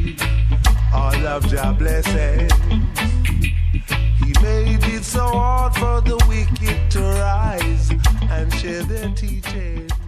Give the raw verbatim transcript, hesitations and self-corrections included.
all of Jah blessings. He made it so hard for the wicked to rise and share their teachings.